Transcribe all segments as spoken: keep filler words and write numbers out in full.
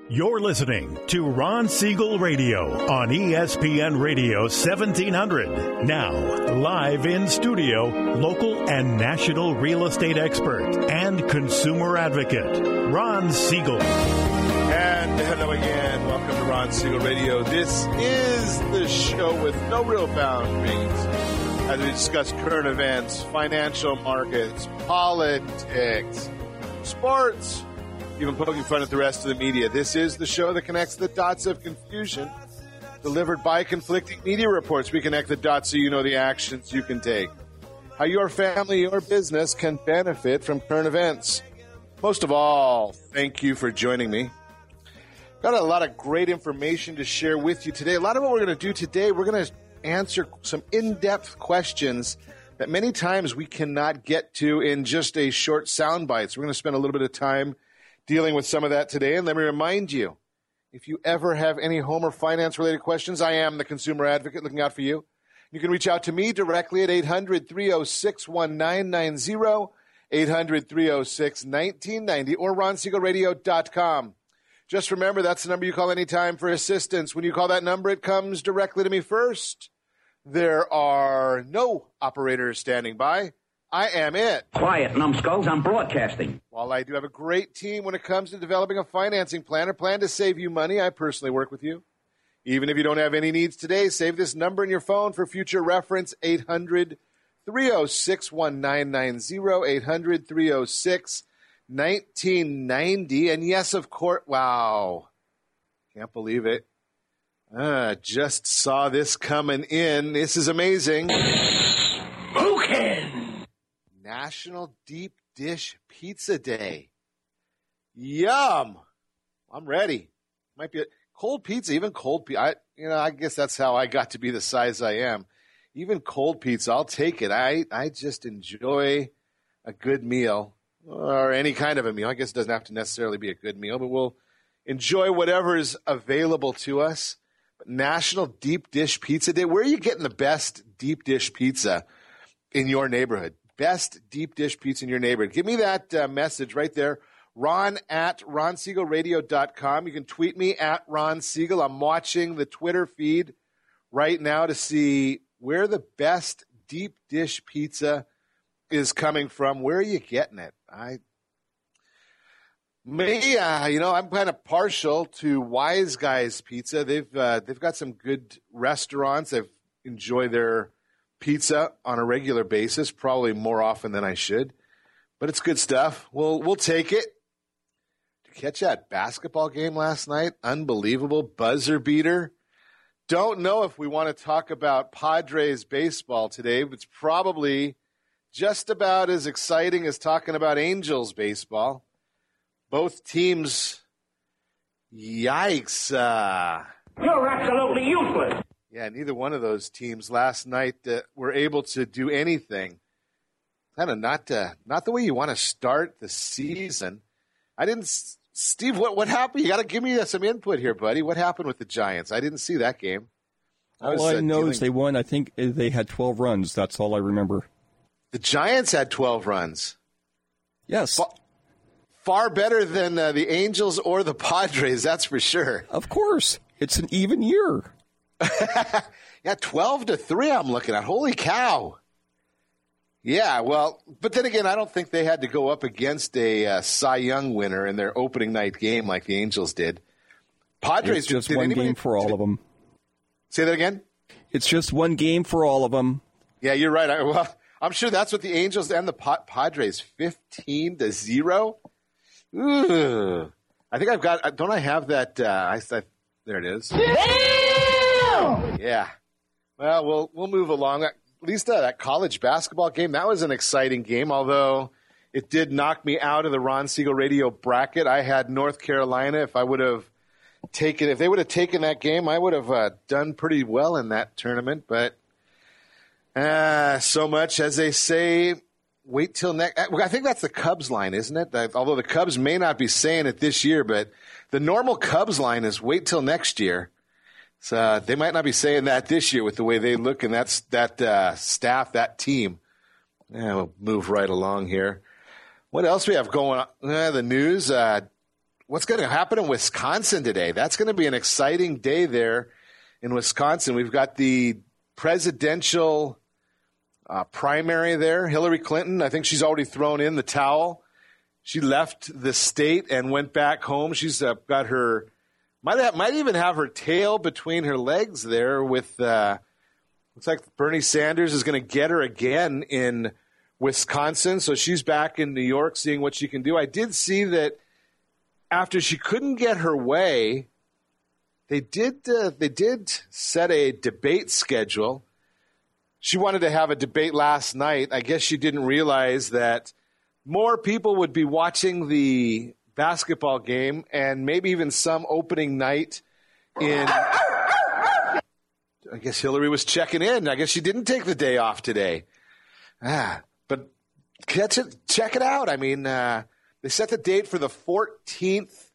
You're listening to Ron Siegel Radio on E S P N Radio seventeen hundred. Now, live in studio, local and national real estate expert and consumer advocate, Ron Siegel. And hello again. Welcome to Ron Siegel Radio. This is the show with no real boundaries as we discuss current events, financial markets, politics, sports, even poking fun at the rest of the media. This is the show that connects the dots of confusion delivered by conflicting media reports. We connect the dots so you know the actions you can take, how your family or business can benefit from current events. Most of all, thank you for joining me. Got a lot of great information to share with you today. A lot of what we're going to do today, we're going to answer some in-depth questions that many times we cannot get to in just a short soundbite. So we're going to spend a little bit of time dealing with some of that today. And let me remind you, if you ever have any home or finance-related questions, I am the consumer advocate looking out for you. You can reach out to me directly at eight hundred, three oh six, one nine nine zero, eight hundred, three oh six, one nine nine zero, or ron siegel radio dot com. Just remember, that's the number you call anytime for assistance. When you call that number, it comes directly to me first. There are no operators standing by. I am it. Quiet, numbskulls. I'm broadcasting. While I do have a great team when it comes to developing a financing plan or plan to save you money, I personally work with you. Even if you don't have any needs today, save this number in your phone for future reference, eight hundred, three oh six, one nine nine zero, eight hundred, three oh six, one nine nine zero. And yes, of course, wow, can't believe it. Uh, just saw this coming in. This is amazing. Mookin! National Deep Dish Pizza Day. Yum! I'm ready. Might be a cold pizza, even cold pizza. I, you know, I guess that's how I got to be the size I am. Even cold pizza, I'll take it. I, I just enjoy a good meal, or any kind of a meal. I guess it doesn't have to necessarily be a good meal, but we'll enjoy whatever is available to us. But National Deep Dish Pizza Day. Where are you getting the best deep dish pizza in your neighborhood? Best deep dish pizza in your neighborhood. Give me that uh, message right there. Ron at ron siegel radio dot com. You can tweet me at Ron Siegel. I'm watching the Twitter feed right now to see where the best deep dish pizza is coming from. Where are you getting it? I, me, uh, you know, I'm kind of partial to Wise Guys Pizza. They've uh, they've got some good restaurants. I've enjoyed their pizza on a regular basis, probably more often than I should, but it's good stuff. We'll we'll take it. Did you catch that basketball game last night? Unbelievable buzzer beater. Don't know if we want to talk about Padres baseball today, but it's probably just about as exciting as talking about Angels baseball. Both teams, yikes. Uh, You're absolutely useless. Yeah, neither one of those teams last night uh, were able to do anything. Kind of not uh, not the way you want to start the season. I didn't, Steve. What what happened? You got to give me some input here, buddy. What happened with the Giants? I didn't see that game. I was, all I uh, know dealing... is they won. I think they had twelve runs. That's all I remember. The Giants had twelve runs. Yes. Fa- far better than uh, the Angels or the Padres. That's for sure. Of course, it's an even year. Yeah, twelve to three I'm looking at. Holy cow. Yeah, well, but then again, I don't think they had to go up against a uh, Cy Young winner in their opening night game like the Angels did. Padres, it's just did one anybody, game for all of them. Say that again? It's just one game for all of them. Yeah, you're right. I, well, I'm sure that's what the Angels and the Padres, fifteen to zero. Ooh. I think I've got, don't I have that? Uh, I, I, there it is. Yeah. Well, we'll we'll move along. At least uh, that college basketball game, that was an exciting game, although it did knock me out of the Ron Siegel Radio bracket. I had North Carolina. If I would have taken, if they would have taken that game, I would have uh, done pretty well in that tournament. But uh, so much, as they say, wait till next. I think that's the Cubs line, isn't it? Although the Cubs may not be saying it this year, but the normal Cubs line is wait till next year. So uh, they might not be saying that this year with the way they look, and that's that uh, staff, that team. Yeah, we'll move right along here. What else we have going on? Uh, the news. Uh, what's going to happen in Wisconsin today? That's going to be an exciting day there in Wisconsin. We've got the presidential uh, primary there. Hillary Clinton, I think she's already thrown in the towel. She left the state and went back home. She's uh, got her, might have, might even have her tail between her legs there with, uh, looks like Bernie Sanders is going to get her again in Wisconsin. So she's back in New York seeing what she can do. I did see that after she couldn't get her way, they did uh, they did set a debate schedule. She wanted to have a debate last night. I guess she didn't realize that more people would be watching the basketball game and maybe even some opening night in I guess Hillary was checking in. I guess she didn't take the day off today. Ah, but catch it, check it out. I mean, uh, they set the date for the fourteenth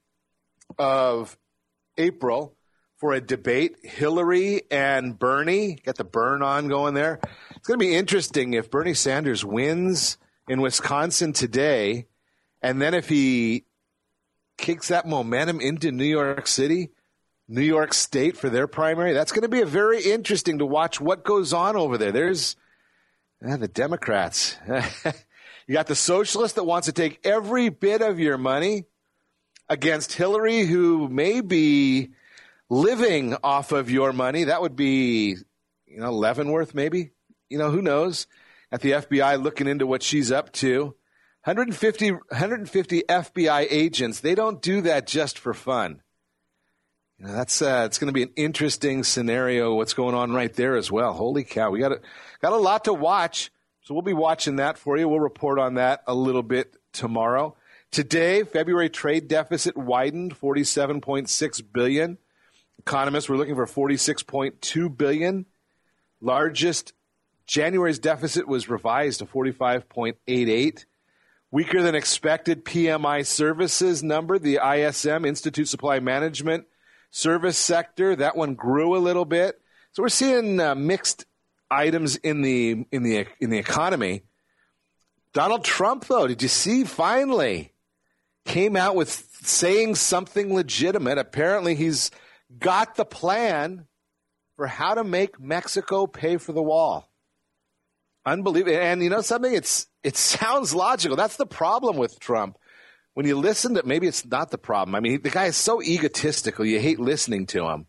of April for a debate. Hillary and Bernie, got the burn on going there. It's going to be interesting if Bernie Sanders wins in Wisconsin today, and then if he kicks that momentum into New York City, New York State for their primary. That's going to be a very interesting to watch what goes on over there. There's uh, the Democrats. You got the socialist that wants to take every bit of your money against Hillary, who may be living off of your money. That would be, you know, Leavenworth maybe. You know, who knows? At the F B I looking into what she's up to. one hundred fifty, one hundred fifty F B I agents. They don't do that just for fun. You know, that's uh, it's going to be an interesting scenario. What's going on right there as well? Holy cow! We got a, got a lot to watch. So we'll be watching that for you. We'll report on that a little bit tomorrow. Today, February trade deficit widened forty-seven point six billion dollars. Economists were looking for forty-six point two billion dollars. Largest January's deficit was revised to forty-five point eight eight. Weaker than expected P M I services number, the I S M, Institute Supply Management service sector, that one grew a little bit. So we're seeing uh, mixed items in the in the in the economy. Donald Trump, though, did you see? Finally came out with saying something legitimate. Apparently, he's got the plan for how to make Mexico pay for the wall. Unbelievable. And you know something? It's it sounds logical. That's the problem with Trump. When you listen to, maybe it's not the problem. I mean, the guy is so egotistical. You hate listening to him.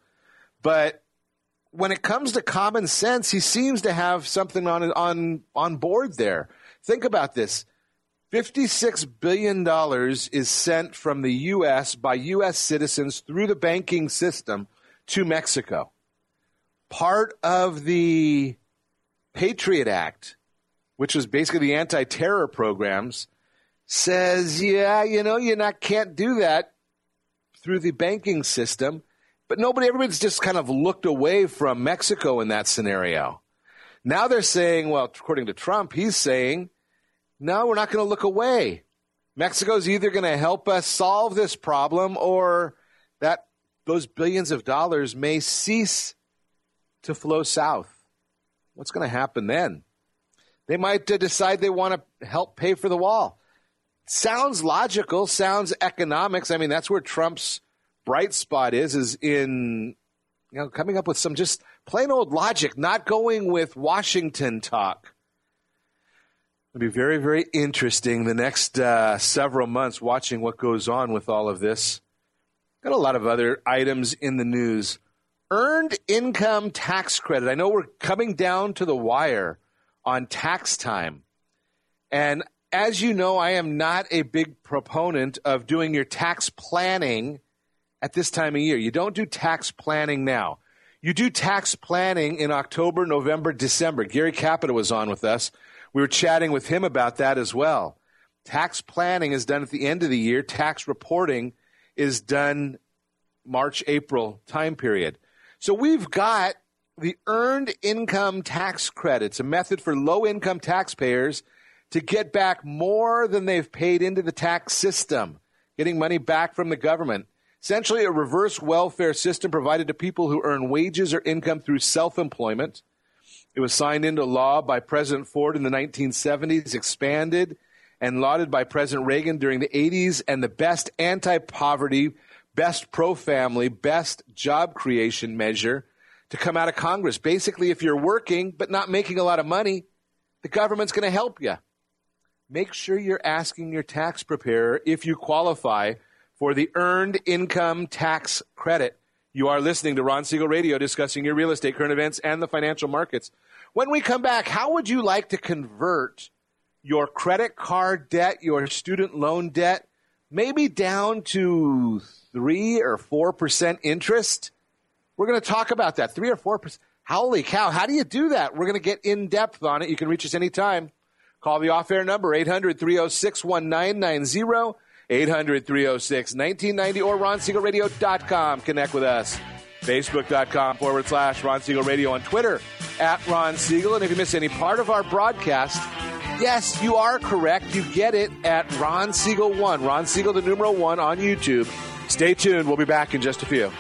But when it comes to common sense, he seems to have something on on on board there. Think about this. fifty-six billion dollars is sent from the U S by U S citizens through the banking system to Mexico. Part of the Patriot Act, which was basically the anti-terror programs, says, yeah, you know, you not can't do that through the banking system. But nobody, everybody's just kind of looked away from Mexico in that scenario. Now they're saying, well, according to Trump, he's saying, no, we're not going to look away. Mexico's either going to help us solve this problem or that those billions of dollars may cease to flow south. What's going to happen then? They might uh, decide they want to help pay for the wall. Sounds logical, sounds economics. I mean, that's where Trump's bright spot is, is in, you know, coming up with some just plain old logic, not going with Washington talk. It'll be very, very interesting the next uh, several months watching what goes on with all of this. Got a lot of other items in the news. Earned income tax credit. I know we're coming down to the wire on tax time. And as you know, I am not a big proponent of doing your tax planning at this time of year. You don't do tax planning now. You do tax planning in October, November, December. Gary Capita was on with us. We were chatting with him about that as well. Tax planning is done at the end of the year. Tax reporting is done March, April time period. So we've got the Earned Income Tax Credits, a method for low-income taxpayers to get back more than they've paid into the tax system, getting money back from the government. Essentially a reverse welfare system provided to people who earn wages or income through self-employment. It was signed into law by President Ford in the nineteen seventies, expanded, and lauded by President Reagan during the eighties, and the best anti-poverty, best pro-family, best job creation measure to come out of Congress. Basically, if you're working but not making a lot of money, the government's going to help you. Make sure you're asking your tax preparer if you qualify for the Earned Income Tax Credit. You are listening to Ron Siegel Radio, discussing your real estate, current events, and the financial markets. When we come back, how would you like to convert your credit card debt, your student loan debt, maybe down to three or four percent interest? We're going to talk about that, three or four percent. Holy cow, how do you do that? We're going to get in depth on it. You can reach us anytime. Call the off-air number, eight hundred, three oh six, one nine nine zero, eight hundred, three oh six, nineteen ninety, or ron siegel radio dot com. Connect with us. Facebook.com forward slash Ron Siegel Radio, on Twitter at Ron Siegel. And if you miss any part of our broadcast, yes, you are correct. You get it at Ron Siegel one, Ron Siegel the numeral one on YouTube. Stay tuned. We'll be back in just a few.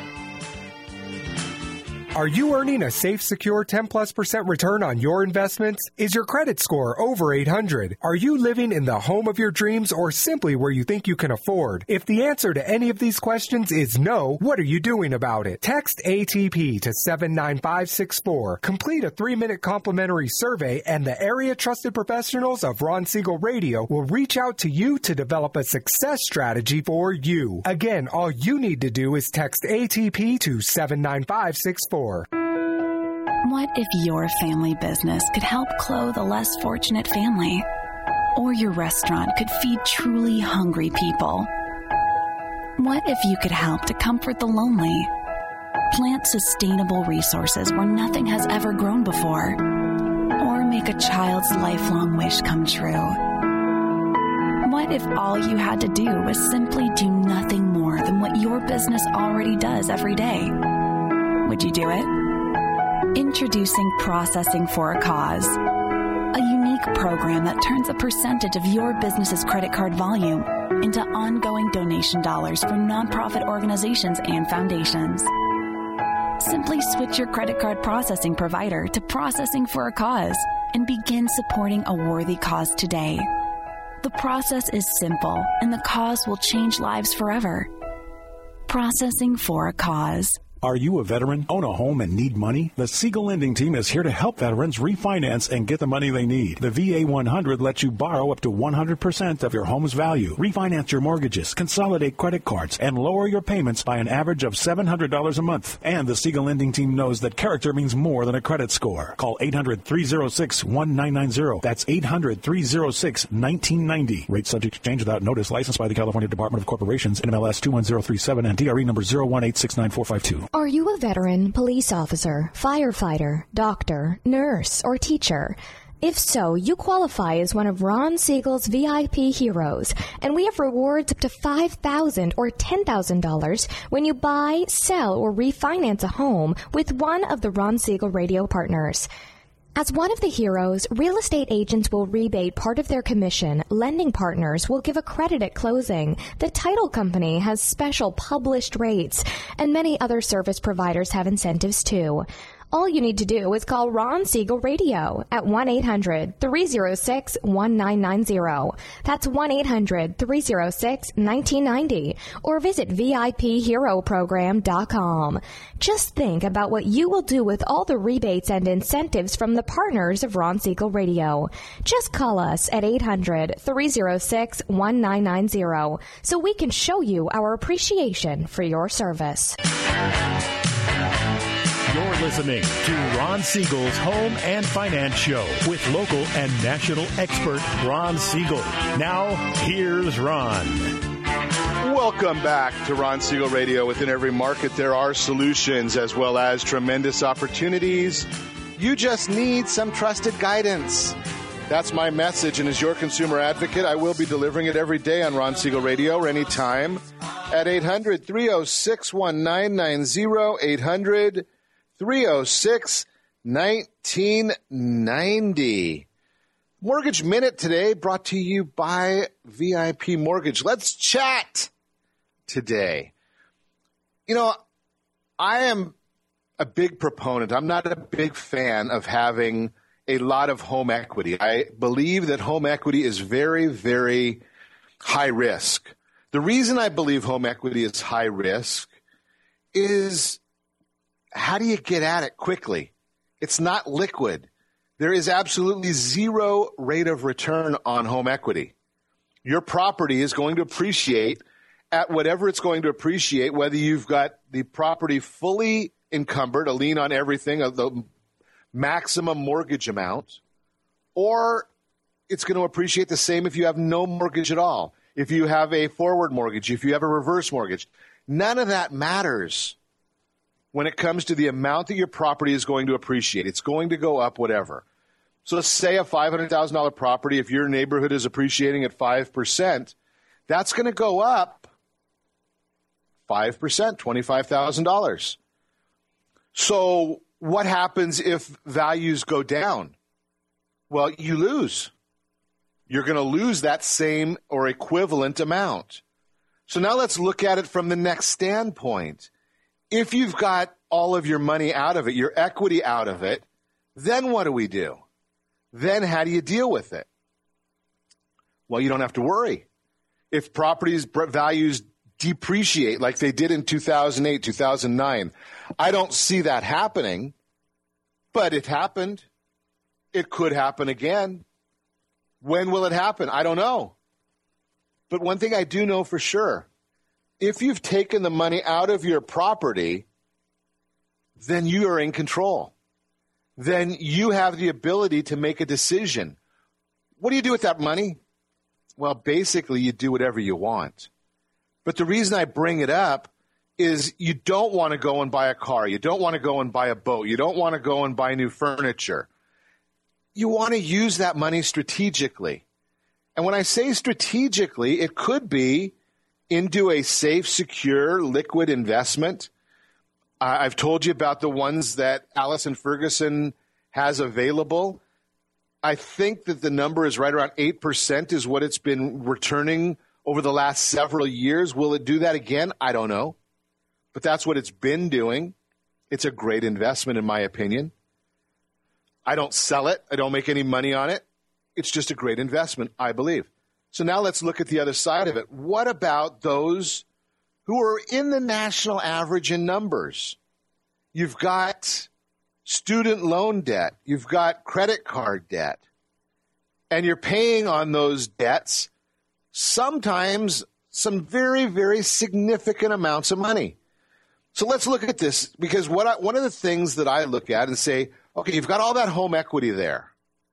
Are you earning a safe, secure ten plus percent return on your investments? Is your credit score over eight hundred? Are you living in the home of your dreams, or simply where you think you can afford? If the answer to any of these questions is no, what are you doing about it? Text A T P to seven nine five six four. Complete a three-minute complimentary survey, and the area trusted professionals of Ron Siegel Radio will reach out to you to develop a success strategy for you. Again, all you need to do is text A T P to seven nine five six four. What if your family business could help clothe a less fortunate family? Or your restaurant could feed truly hungry people? What if you could help to comfort the lonely? Plant sustainable resources where nothing has ever grown before? Or make a child's lifelong wish come true? What if all you had to do was simply do nothing more than what your business already does every day? Would you do it? Introducing Processing for a Cause, a unique program that turns a percentage of your business's credit card volume into ongoing donation dollars for nonprofit organizations and foundations. Simply switch your credit card processing provider to Processing for a Cause and begin supporting a worthy cause today. The process is simple, and the cause will change lives forever. Processing for a Cause. Are you a veteran, own a home, and need money? The Siegel Lending Team is here to help veterans refinance and get the money they need. The V A one hundred lets you borrow up to one hundred percent of your home's value, refinance your mortgages, consolidate credit cards, and lower your payments by an average of seven hundred dollars a month. And the Siegel Lending Team knows that character means more than a credit score. Call eight hundred, three oh six, one nine nine zero. That's eight hundred, three oh six, nineteen ninety. Rate subject to change without notice. Licensed by the California Department of Corporations, N M L S two one zero three seven, and D R E number zero one eight six nine four five two. Are you a veteran, police officer, firefighter, doctor, nurse, or teacher? If so, you qualify as one of Ron Siegel's V I P heroes, and we have rewards up to five thousand dollars or ten thousand dollars when you buy, sell, or refinance a home with one of the Ron Siegel Radio partners. As one of the heroes, real estate agents will rebate part of their commission. Lending partners will give a credit at closing. The title company has special published rates, and many other service providers have incentives too. All you need to do is call Ron Siegel Radio at one eight hundred, three oh six, one nine nine zero. That's one eight hundred, three oh six, nineteen ninety. Or visit V I P hero program dot com. Just think about what you will do with all the rebates and incentives from the partners of Ron Siegel Radio. Just call us at eight hundred, three oh six, one nine nine zero so we can show you our appreciation for your service. You're listening to Ron Siegel's Home and Finance Show with local and national expert Ron Siegel. Now, here's Ron. Welcome back to Ron Siegel Radio. Within every market, there are solutions as well as tremendous opportunities. You just need some trusted guidance. That's my message, and as your consumer advocate, I will be delivering it every day on Ron Siegel Radio or anytime at eight hundred, three oh six, one nine nine zero, eight hundred, three oh six, nineteen ninety. Mortgage Minute today brought to you by V I P Mortgage. Let's chat today. You know, I am a big proponent. I'm not a big fan of having a lot of home equity. I believe that home equity is very, very high risk. The reason I believe home equity is high risk is how do you get at it quickly? It's not liquid. There is absolutely zero rate of return on home equity. Your property is going to appreciate at whatever it's going to appreciate, whether you've got the property fully encumbered, a lien on everything, the maximum mortgage amount, or it's going to appreciate the same if you have no mortgage at all. If you have a forward mortgage, if you have a reverse mortgage, none of that matters when it comes to the amount that your property is going to appreciate. It's going to go up whatever. So let's say a five hundred thousand dollars property, if your neighborhood is appreciating at five percent, that's going to go up five percent, twenty-five thousand dollars. So what happens if values go down? Well, you lose. You're going to lose that same or equivalent amount. So now let's look at it from the next standpoint. If you've got all of your money out of it, your equity out of it, then what do we do? Then how do you deal with it? Well, you don't have to worry. If properties values depreciate like they did in two thousand eight, two thousand nine, I don't see that happening, but it happened. It could happen again. When will it happen? I don't know. But one thing I do know for sure, if you've taken the money out of your property, then you are in control. Then you have the ability to make a decision. What do you do with that money? Well, basically, you do whatever you want. But the reason I bring it up is you don't want to go and buy a car. You don't want to go and buy a boat. You don't want to go and buy new furniture. You want to use that money strategically. And when I say strategically, it could be into a safe, secure, liquid investment. Uh, I've told you about the ones that Allison Ferguson has available. I think that the number is right around eight percent is what it's been returning over the last several years. Will it do that again? I don't know. But that's what it's been doing. It's a great investment, in my opinion. I don't sell it. I don't make any money on it. It's just a great investment, I believe. So now let's look at the other side of it. What about those who are in the national average in numbers? You've got student loan debt. You've got credit card debt. And you're paying on those debts sometimes some very, very significant amounts of money. So let's look at this, because what I, one of the things that I look at and say, okay, you've got all that home equity there.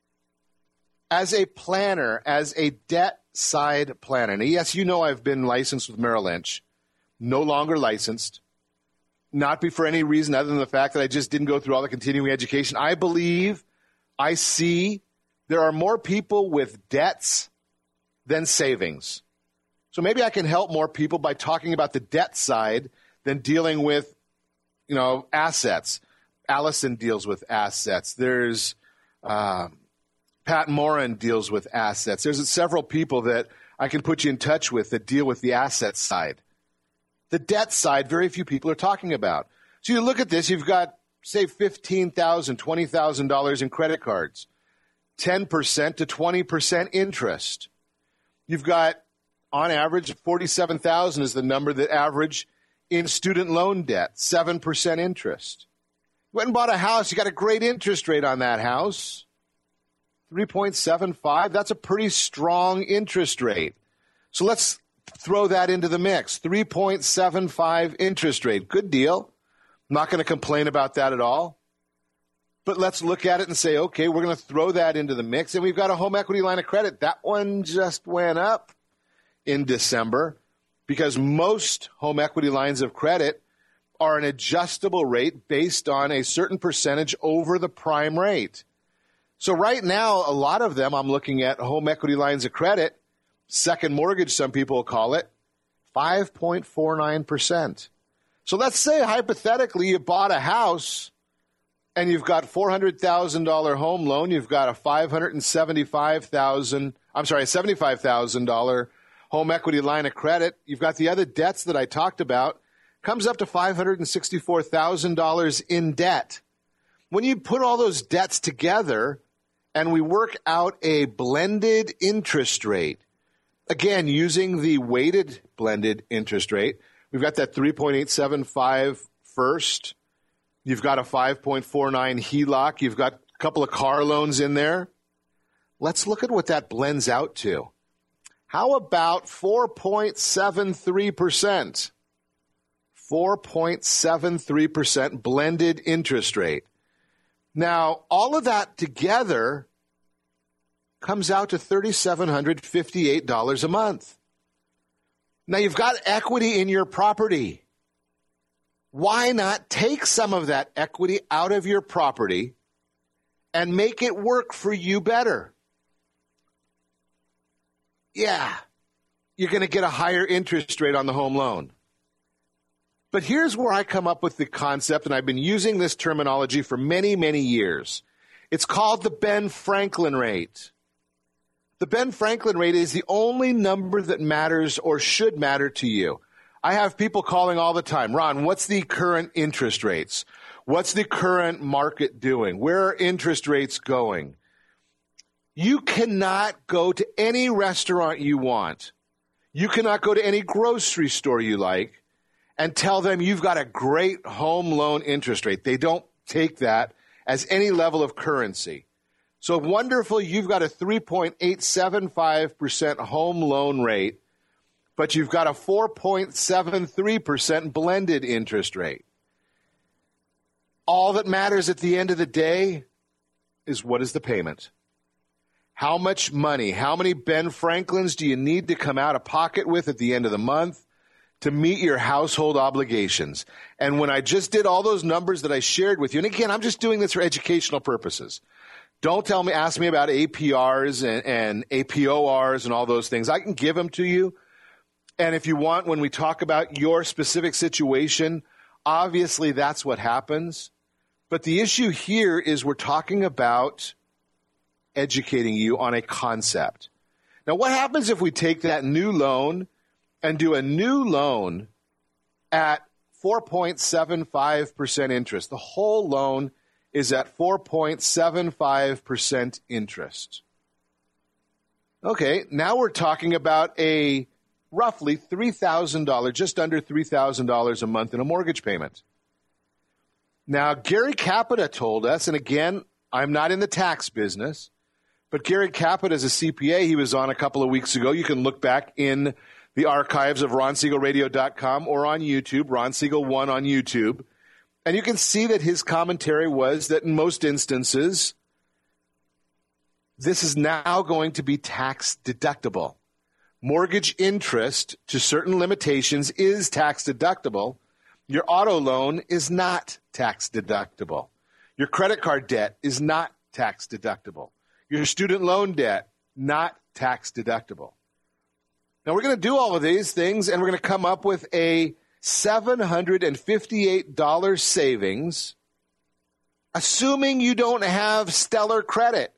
As a planner, as a debt side planner, now, yes, you know I've been licensed with Merrill Lynch, no longer licensed, not be for any reason other than the fact that I just didn't go through all the continuing education. I believe, I see there are more people with debts than savings. So maybe I can help more people by talking about the debt side than dealing with, you know, assets. Allison deals with assets. There's uh, Pat Morin deals with assets. There's several people that I can put you in touch with that deal with the asset side. The debt side, very few people are talking about. So you look at this, you've got, say, fifteen thousand dollars, twenty thousand dollars in credit cards, ten percent to twenty percent interest. You've got, on average, forty-seven thousand dollars is the number that average in student loan debt, seven percent interest. You went and bought a house, you got a great interest rate on that house, three point seven five. That's a pretty strong interest rate. So let's throw that into the mix. three point seven five interest rate. Good deal. I'm not going to complain about that at all. But let's look at it and say, okay, we're going to throw that into the mix. And we've got a home equity line of credit. That one just went up in December because most home equity lines of credit are an adjustable rate based on a certain percentage over the prime rate. So right now, a lot of them, I'm looking at home equity lines of credit, second mortgage, some people call it, five point four nine percent. So let's say hypothetically you bought a house and you've got four hundred thousand dollars home loan, you've got a five hundred seventy-five thousand dollars, I'm sorry, a seventy-five thousand dollars home equity line of credit. You've got the other debts that I talked about, comes up to five hundred sixty-four thousand dollars in debt. When you put all those debts together, and we work out a blended interest rate. Again, using the weighted blended interest rate, we've got that three point eight seven five first. You've got a five point four nine H E L O C. You've got a couple of car loans in there. Let's look at what that blends out to. How about four point seven three percent? four point seven three percent blended interest rate. Now, all of that together comes out to three thousand seven hundred fifty-eight dollars a month. Now, you've got equity in your property. Why not take some of that equity out of your property and make it work for you better? Yeah, you're going to get a higher interest rate on the home loan. But here's where I come up with the concept, and I've been using this terminology for many, many years. It's called the Ben Franklin rate. The Ben Franklin rate is the only number that matters or should matter to you. I have people calling all the time, Ron, what's the current interest rates? What's the current market doing? Where are interest rates going? You cannot go to any restaurant you want. You cannot go to any grocery store you like and tell them you've got a great home loan interest rate. They don't take that as any level of currency. So wonderful, you've got a three point eight seven five percent home loan rate, but you've got a four point seven three percent blended interest rate. All that matters at the end of the day is what is the payment? How much money, how many Ben Franklins do you need to come out of pocket with at the end of the month to meet your household obligations? And when I just did all those numbers that I shared with you, and again, I'm just doing this for educational purposes. Don't tell me, ask me about A P Rs and, and A P O Rs and all those things. I can give them to you. And if you want, when we talk about your specific situation, obviously that's what happens. But the issue here is we're talking about educating you on a concept. Now, what happens if we take that new loan and do a new loan at four point seven five percent interest? The whole loan is at four point seven five percent interest. Okay, now we're talking about a roughly three thousand dollars, just under three thousand dollars a month in a mortgage payment. Now, Gary Capita told us, and again, I'm not in the tax business, but Gary Capita is a C P A. He was on a couple of weeks ago. You can look back in the archives of ron siegel radio dot com or on YouTube, Ron Siegel one on YouTube. And you can see that his commentary was that in most instances, this is now going to be tax deductible. Mortgage interest to certain limitations is tax deductible. Your auto loan is not tax deductible. Your credit card debt is not tax deductible. Your student loan debt, not tax deductible. Now, we're going to do all of these things, and we're going to come up with a seven hundred fifty-eight dollars savings, assuming you don't have stellar credit.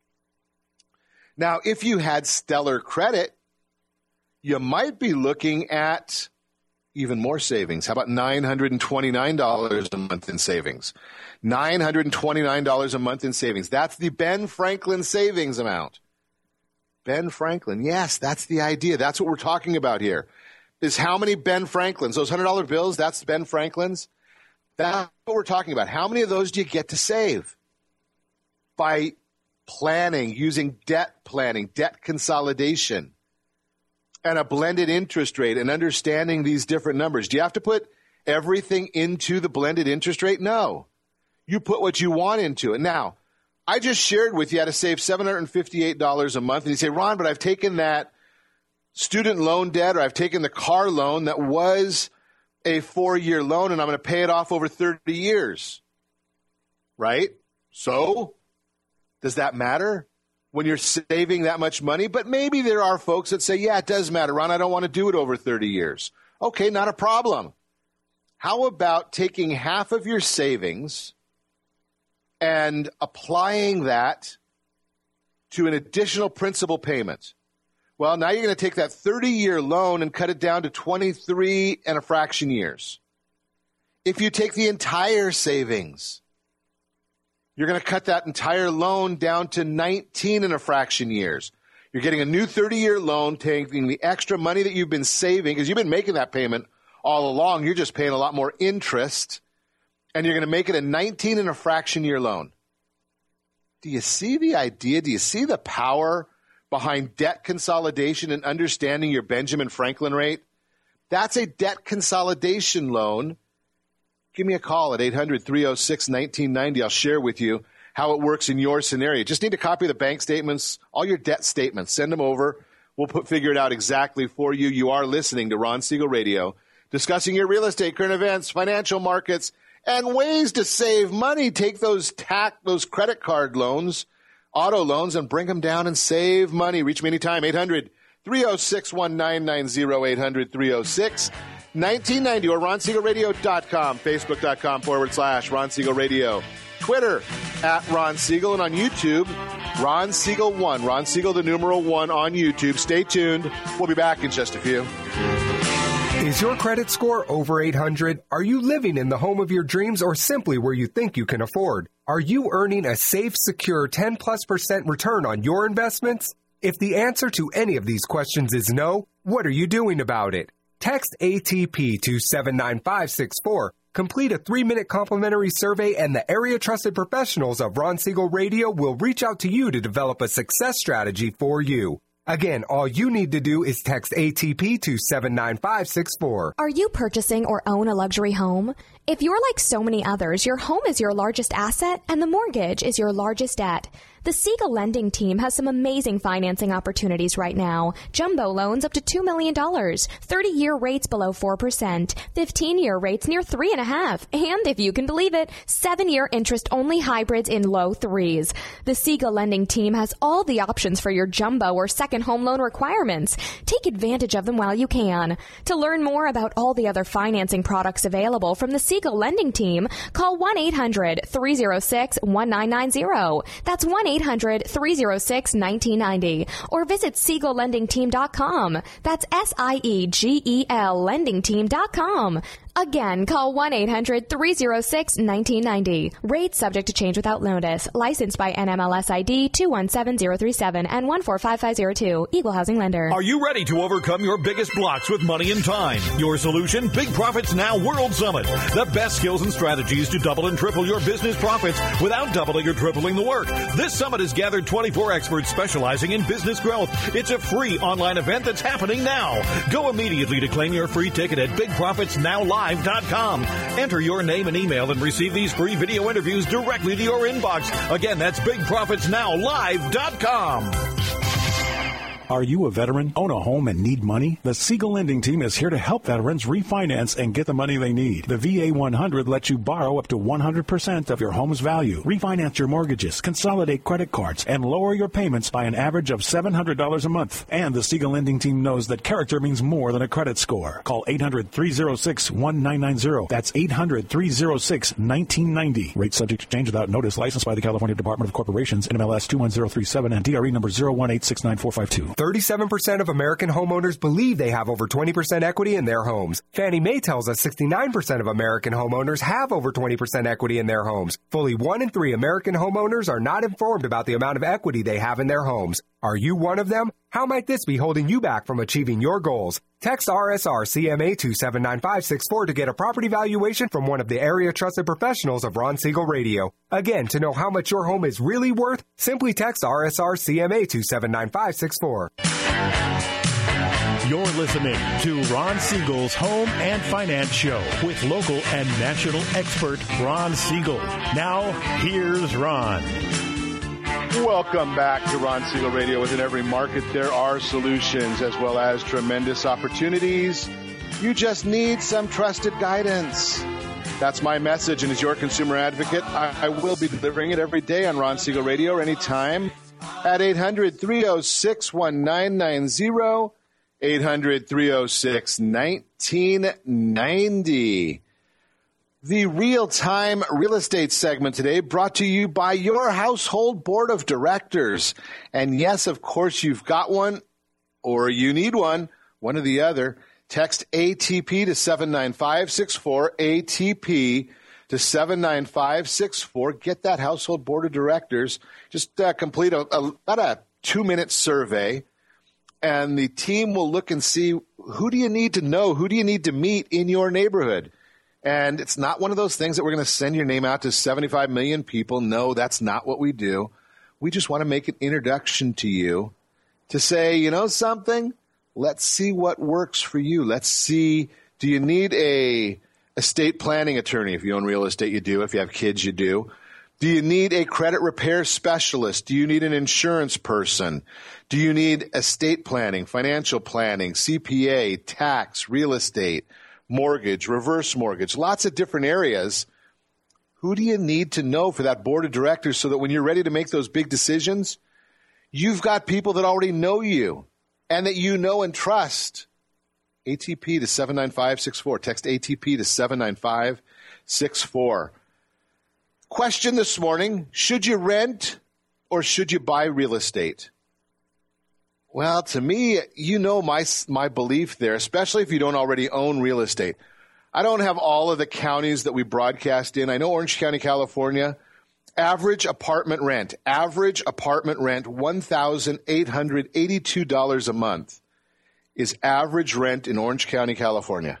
Now, if you had stellar credit, you might be looking at even more savings. How about nine hundred twenty-nine dollars a month in savings? nine hundred twenty-nine dollars a month in savings. That's the Ben Franklin savings amount. Ben Franklin, yes, that's the idea. That's what we're talking about here. Is how many Ben Franklins, those one hundred dollar bills, that's Ben Franklins. That's what we're talking about. How many of those do you get to save? By planning, using debt planning, debt consolidation, and a blended interest rate, and understanding these different numbers. Do you have to put everything into the blended interest rate? No. You put what you want into it. Now, I just shared with you how to save seven hundred fifty-eight dollars a month. And you say, Ron, but I've taken that student loan debt, or I've taken the car loan that was a four-year loan, and I'm going to pay it off over thirty years. Right? So, does that matter when you're saving that much money? But maybe there are folks that say, yeah, it does matter, Ron. I don't want to do it over thirty years. Okay, not a problem. How about taking half of your savings and applying that to an additional principal payment? Well, now you're going to take that thirty-year loan and cut it down to twenty-three and a fraction years. If you take the entire savings, You're going to cut that entire loan down to nineteen and a fraction years. You're getting a new thirty-year loan, taking the extra money that you've been saving, because you've been making that payment all along. You're just paying a lot more interest, and you're going to make it a nineteen and a fraction year loan. Do you see the idea? Do you see the power behind debt consolidation and understanding your Benjamin Franklin rate? That's a debt consolidation loan. Give me a call at eight hundred, three oh six, nineteen ninety. I'll share with you how it works in your scenario. Just need to copy the bank statements, all your debt statements. Send them over. We'll put, figure it out exactly for you. You are listening to Ron Siegel Radio, discussing your real estate, current events, financial markets, and ways to save money. Take those tax, those credit card loans, auto loans, and bring them down and save money. Reach me anytime, eight hundred, three oh six, nineteen ninety, eight hundred, three oh six, nineteen ninety, or ron siegel radio dot com, facebook.com forward slash Ron Siegel Radio, Twitter at Ron Siegel, and on YouTube, Ron Siegel one. Ron Siegel, the numeral one on YouTube. Stay tuned. We'll be back in just a few. Is your credit score over eight hundred? Are you living in the home of your dreams or simply where you think you can afford? Are you earning a safe, secure ten plus percent return on your investments? If the answer to any of these questions is no, what are you doing about it? Text A T P to seven nine five six four. Complete a three-minute complimentary survey, and the area-trusted professionals of Ron Siegel Radio will reach out to you to develop a success strategy for you. Again, all you need to do is text A T P to seven nine five six four. Are you purchasing or own a luxury home? If you're like so many others, your home is your largest asset and the mortgage is your largest debt. The Siegel Lending Team has some amazing financing opportunities right now. Jumbo loans up to two million dollars, thirty-year rates below four percent, fifteen-year rates near three point five percent, and if you can believe it, seven-year interest-only hybrids in low threes. The Siegel Lending Team has all the options for your jumbo or second home loan requirements. Take advantage of them while you can. To learn more about all the other financing products available from the Siegel Lending Team, call one eight hundred, three oh six, one nine nine zero. That's one eight hundred, three oh six, nineteen ninety. Or visit siegel lending team dot com. That's S I E G E L lending team dot com. Again, call one eight hundred, three oh six, nineteen ninety. Rates subject to change without notice. Licensed by N M L S I D two one seven zero three seven and one four five five zero two. Equal housing lender. Are you ready to overcome your biggest blocks with money and time? Your solution? Big Profits Now World Summit. The best skills and strategies to double and triple your business profits without doubling or tripling the work. This summit has gathered twenty-four experts specializing in business growth. It's a free online event that's happening now. Go immediately to claim your free ticket at big profits now live dot com. Enter your name and email and receive these free video interviews directly to your inbox. Again, that's big profits now live dot com. Are you a veteran, own a home, and need money? The Siegel Lending Team is here to help veterans refinance and get the money they need. The V A one hundred lets you borrow up to one hundred percent of your home's value, refinance your mortgages, consolidate credit cards, and lower your payments by an average of seven hundred dollars a month. And the Siegel Lending Team knows that character means more than a credit score. Call eight hundred, three oh six, one nine nine zero. That's eight hundred, three oh six, nineteen ninety. Rate subject to change without notice. Licensed by the California Department of Corporations, N M L S two one zero three seven, and D R E number zero one eight six nine four five two. thirty-seven percent of American homeowners believe they have over twenty percent equity in their homes. Fannie Mae tells us sixty-nine percent of American homeowners have over twenty percent equity in their homes. Fully one in three American homeowners are not informed about the amount of equity they have in their homes. Are you one of them? How might this be holding you back from achieving your goals? Text R S R C M A to seven nine five six four to get a property valuation from one of the area trusted professionals of Ron Siegel Radio. Again, to know how much your home is really worth, simply text R S R C M A to seven nine five six four. You're listening to Ron Siegel's Home and Finance Show with local and national expert Ron Siegel. Now, here's Ron. Welcome back to Ron Siegel Radio. Within every market, there are solutions as well as tremendous opportunities. You just need some trusted guidance. That's my message, and as your consumer advocate, I, I will be delivering it every day on Ron Siegel Radio or anytime at eight hundred, three oh six, one nine nine zero, eight hundred, three oh six, nineteen ninety. The real-time real estate segment today brought to you by your household board of directors. And yes, of course, you've got one or you need one, one or the other. Text A T P to seven nine five six four, A T P to seven nine five six four. Get that household board of directors. Just uh, complete a, a, about a two-minute survey, and the team will look and see who do you need to know, who do you need to meet in your neighborhood. And it's not one of those things that we're going to send your name out to seventy-five million people. No, that's not what we do. We just want to make an introduction to you to say, you know something? Let's see what works for you. Let's see, do you need a estate planning attorney? If you own real estate, you do. If you have kids, you do. Do you need a credit repair specialist? Do you need an insurance person? Do you need estate planning, financial planning, C P A, tax, real estate, mortgage, reverse mortgage, lots of different areas? Who do you need to know for that board of directors so that when you're ready to make those big decisions, you've got people that already know you and that you know and trust? A T P to seven nine five six four. Text A T P to seven nine five six four. Question this morning, should you rent or should you buy real estate? Well, to me, you know my my belief there, especially if you don't already own real estate. I don't have all of the counties that we broadcast in. I know Orange County, California, average apartment rent, average apartment rent, one thousand eight hundred eighty-two dollars a month is average rent in Orange County, California.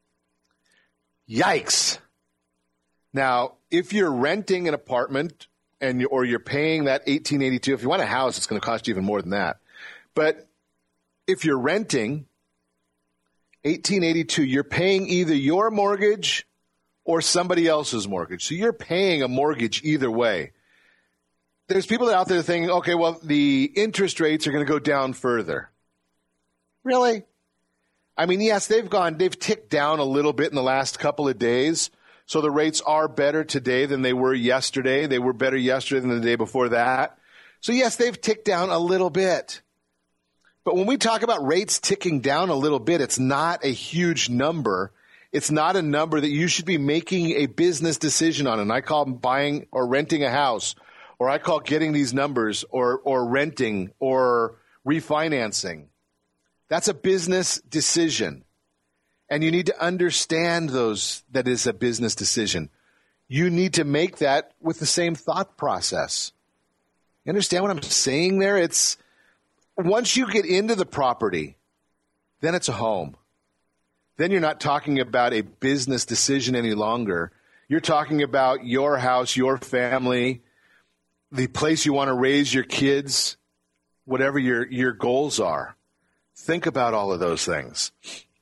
Yikes. Now, if you're renting an apartment and you, or you're paying that eighteen eighty-two, if you want a house, it's going to cost you even more than that. But if you're renting eighteen eighty-two, you're paying either your mortgage or somebody else's mortgage. So you're paying a mortgage either way. There's people out there thinking, okay, well, the interest rates are going to go down further. Really? I mean, yes, they've gone, they've ticked down a little bit in the last couple of days. So the rates are better today than they were yesterday. They were better yesterday than the day before that. So yes, they've ticked down a little bit. But when we talk about rates ticking down a little bit, it's not a huge number. It's not a number that you should be making a business decision on. And I call buying or renting a house, or I call getting these numbers, or or renting or refinancing. That's a business decision. And you need to understand those, that is a business decision. You need to make that with the same thought process. You understand what I'm saying there? It's once you get into the property, then it's a home. Then you're not talking about a business decision any longer. You're talking about your house, your family, the place you want to raise your kids, whatever your, your goals are. Think about all of those things.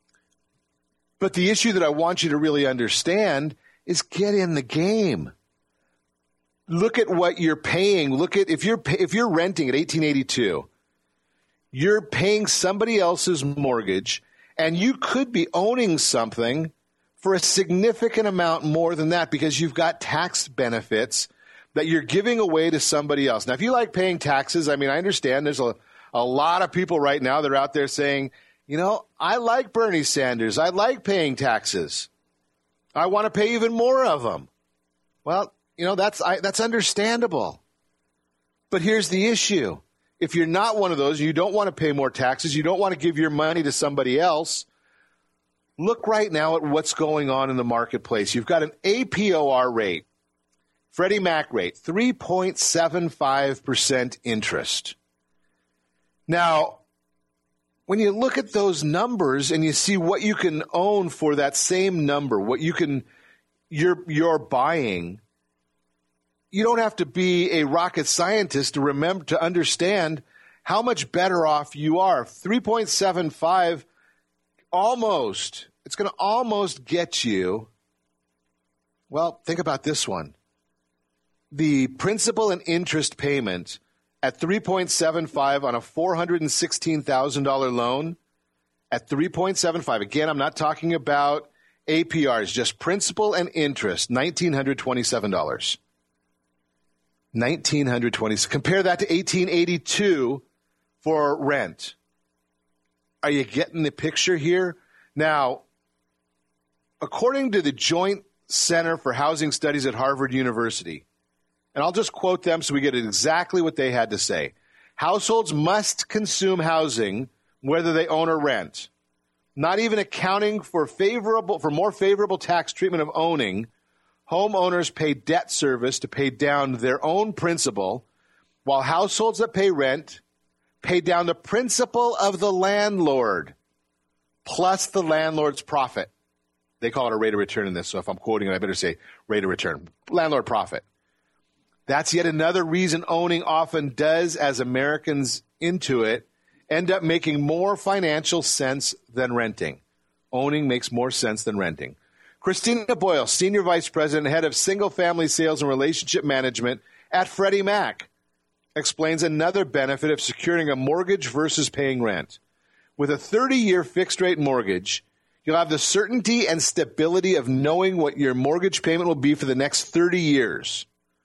But the issue that I want you to really understand is get in the game. Look at what you're paying. Look at if you're if you're renting at eighteen eighty-two, you're paying somebody else's mortgage, and you could be owning something for a significant amount more than that because you've got tax benefits that you're giving away to somebody else. Now, if you like paying taxes, I mean, I understand there's a, a lot of people right now that are out there saying, you know, I like Bernie Sanders. I like paying taxes. I want to pay even more of them. Well, you know, that's I, that's understandable. But here's the issue. If you're not one of those, you don't want to pay more taxes, you don't want to give your money to somebody else, look right now at what's going on in the marketplace. You've got an A P O R rate, Freddie Mac rate, three point seven five percent interest. Now, when you look at those numbers and you see what you can own for that same number, what you can, you're, you're buying, you don't have to be a rocket scientist to remember, to understand how much better off you are. three point seven five, almost, it's going to almost get you. Well, think about this one. The principal and interest payment at three point seven five on a four hundred sixteen thousand dollars loan, at three point seven five, again, I'm not talking about A P Rs, just principal and interest, one thousand nine hundred twenty-seven dollars. one thousand nine hundred twenty dollars. Compare that to eighteen eighty-two for rent. Are you getting the picture here? Now, according to the Joint Center for Housing Studies at Harvard University, and I'll just quote them so we get exactly what they had to say. Households must consume housing whether they own or rent. Not even accounting for favorable, for more favorable tax treatment of owning, Homeowners pay debt service to pay down their own principal, while households that pay rent pay down the principal of the landlord plus the landlord's profit. They call it a rate of return in this, so if I'm quoting it, I better say rate of return. Landlord profit. That's yet another reason owning often does, as Americans into it, end up making more financial sense than renting. Owning makes more sense than renting. Christina Boyle, Senior Vice President, Head of Single Family Sales and Relationship Management at Freddie Mac, explains another benefit of securing a mortgage versus paying rent. With a thirty-year fixed-rate mortgage, you'll have the certainty and stability of knowing what your mortgage payment will be for the next thirty years.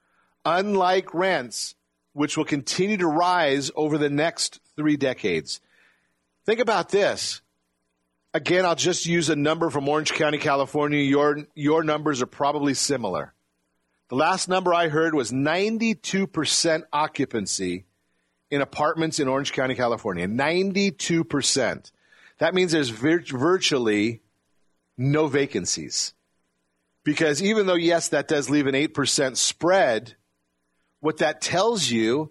Unlike rents, which will continue to rise over the next three decades. Think about this. Again, I'll just use a number from Orange County, California. Your, your numbers are probably similar. The last number I heard was ninety-two percent occupancy in apartments in Orange County, California. ninety-two percent. That means there's vir- virtually no vacancies. Because even though, yes, that does leave an eight percent spread, what that tells you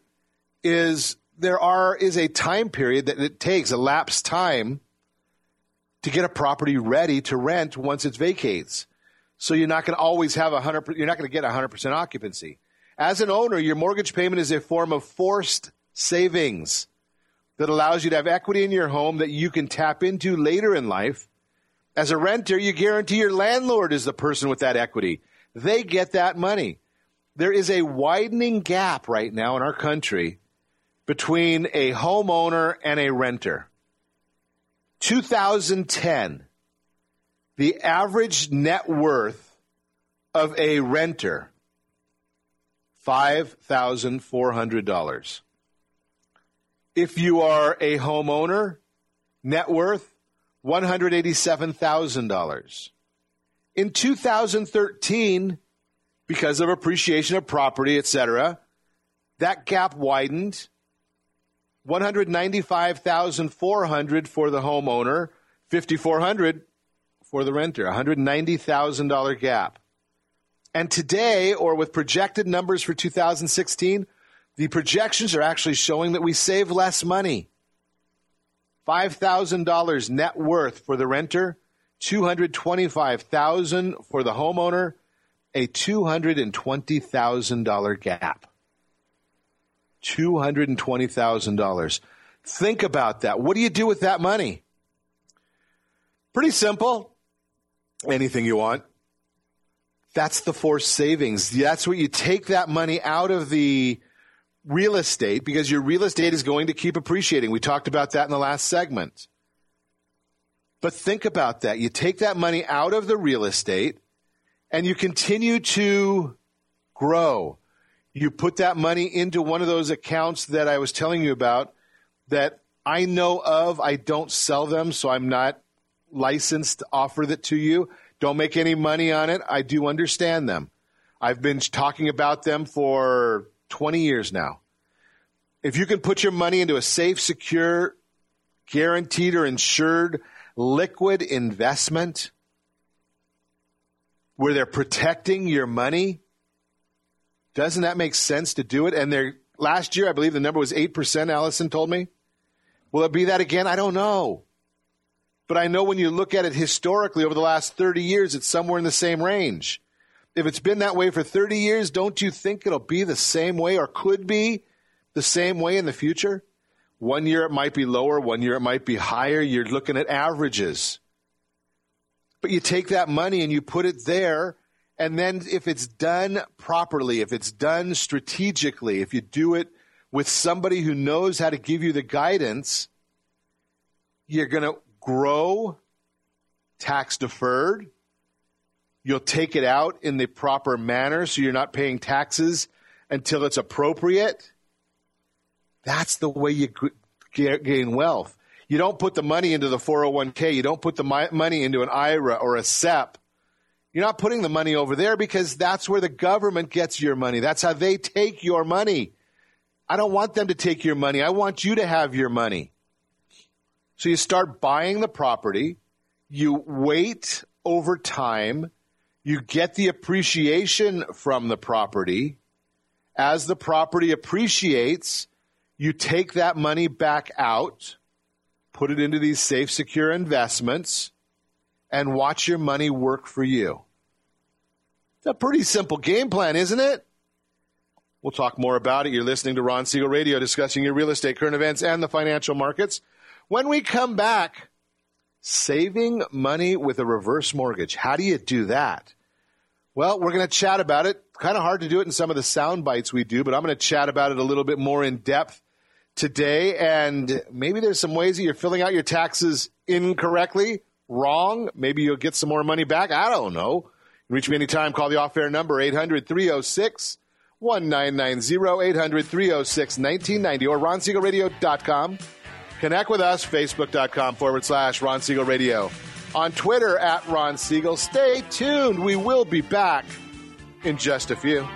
is there are is a time period that it takes, a lapsed time, to get a property ready to rent once it vacates. So you're not going to always have a hundred. You're not going to get a hundred percent occupancy. As an owner, your mortgage payment is a form of forced savings that allows you to have equity in your home that you can tap into later in life. As a renter, you guarantee your landlord is the person with that equity. They get that money. There is a widening gap right now in our country between a homeowner and a renter. two thousand ten, the average net worth of a renter, five thousand four hundred dollars. If you are a homeowner, net worth, one hundred eighty-seven thousand dollars. In two thousand thirteen, because of appreciation of property, et cetera, that gap widened. one hundred ninety-five thousand four hundred dollars for the homeowner, five thousand four hundred dollars for the renter, one hundred ninety thousand dollars gap. And today, or with projected numbers for two thousand sixteen, the projections are actually showing that we save less money. five thousand dollars net worth for the renter, two hundred twenty-five thousand dollars for the homeowner, a two hundred twenty thousand dollars gap. two hundred twenty thousand dollars. Think about that. What do you do with that money? Pretty simple. Anything you want. That's the forced savings. That's where you take that money out of the real estate, because your real estate is going to keep appreciating. We talked about that in the last segment. But think about that. You take that money out of the real estate and you continue to grow. You put that money into one of those accounts that I was telling you about that I know of. I don't sell them, so I'm not licensed to offer that to you. Don't make any money on it. I do understand them. I've been talking about them for twenty years now. If you can put your money into a safe, secure, guaranteed or insured liquid investment where they're protecting your money, doesn't that make sense to do it? And they're, last year, I believe the number was eight percent, Allison told me. Will it be that again? I don't know. But I know when you look at it historically over the last thirty years, it's somewhere in the same range. If it's been that way for thirty years, don't you think it'll be the same way, or could be the same way in the future? One year it might be lower, one year it might be higher. You're looking at averages. But you take that money and you put it there, and then if it's done properly, if it's done strategically, if you do it with somebody who knows how to give you the guidance, you're going to grow tax deferred. You'll take it out in the proper manner so you're not paying taxes until it's appropriate. That's the way you gain wealth. You don't put the money into the four oh one k. You don't put the money into an I R A or a S E P. You're not putting the money over there because that's where the government gets your money. That's how they take your money. I don't want them to take your money. I want you to have your money. So you start buying the property. You wait over time. You get the appreciation from the property. As the property appreciates, you take that money back out, put it into these safe, secure investments, and watch your money work for you. It's a pretty simple game plan, isn't it? We'll talk more about it. You're listening to Ron Siegel Radio, discussing your real estate, current events, and the financial markets. When we come back, saving money with a reverse mortgage. How do you do that? Well, we're going to chat about it. Kind of hard to do it in some of the sound bites we do, but I'm going to chat about it a little bit more in depth today. And maybe there's some ways that you're filling out your taxes incorrectly, wrong. Maybe you'll get some more money back. I don't know. You can reach me anytime. Call the off-air number, eight hundred, three oh six, one nine nine zero, eight hundred, three oh six, nineteen ninety, or ron siegel radio dot com. Connect with us, facebook.com forward slash Ron Siegel Radio. On Twitter, at Ron Siegel. Stay tuned. We will be back in just a few.